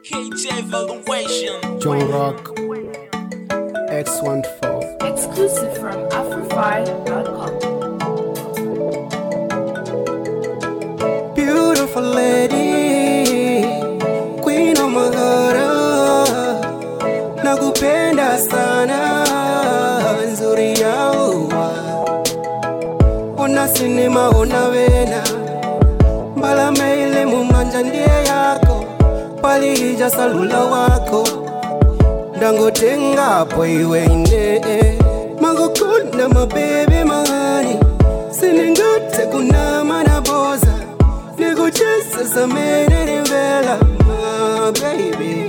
KJ Evaluation. John Rock, X14. Exclusive from Afrofy.com. Beautiful lady, queen of my heart, nakupenda sana, nzuri ya uwa. Ona sinema, ona wena, mbala meile mumanja ndiye yako, palija salula wako, dangotenga po iwe ine. Magokuna mabebe mahani, siningate kuna manaboza, nikuchesa samene nivela, my baby.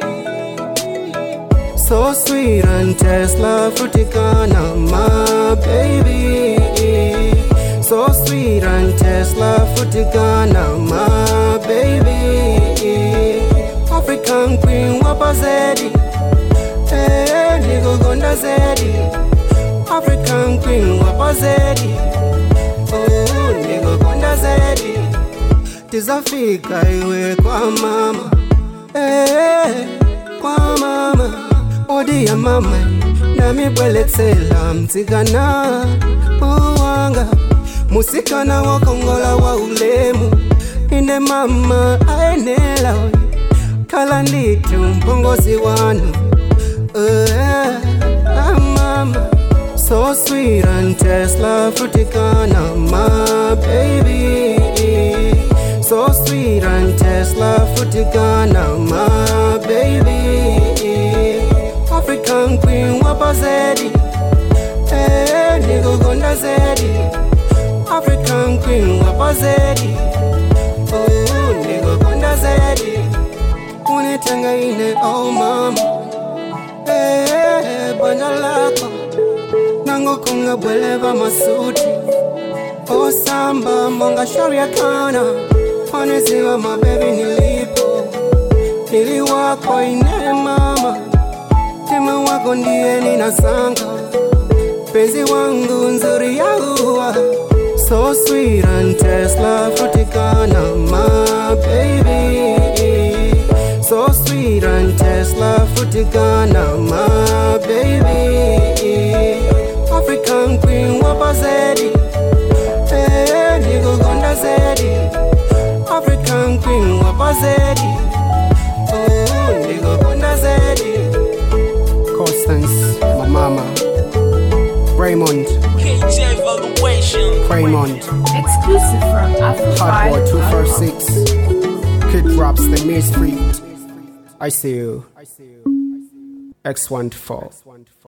So sweet and Tesla fruticana, my baby. So sweet and Tesla fruticana, my baby. African queen wapa zedi, hey, niko gonda zedi. African queen wapa zedi, oh, niko gonda zedi. Tizafika iwe kwa mama, hey, kwa mama. Odi ya mama, nami bweletsela mtigana uwanga, musikana wa Kongola wa ulemu, ine mama aenela kala nditu mpongozi wanu, mama. So sweet and Tesla fruticana, my baby. So sweet and Tesla fruticana, my baby. African queen wapa zedi, hey, niko gonda zedi. African queen wapa zedi, oh, niko gonda zedi. Unitenga ine, oh mama, hey, banja lako, nango kunga bweleva masuti. Oh samba, monga sharia kana, wanesiwa mabebi nilipo, nili wako ine mama. Tema wako ndiye ninasanga, penzi wangu nzuri ya uwa. So sweet and Tesla fruticana, my baby. So sweet and Tesla fruticana, my baby. African queen wapa zedi, hey, niko gonda zedi. African queen wapa zedi, oh, niko gonda zedi. Constance, my mama. Raymond, KJ Evaluation. Raymond. Exclusive from Hardboard Afrofy.com. 246. Kid drops the Main Street. I see you. X14.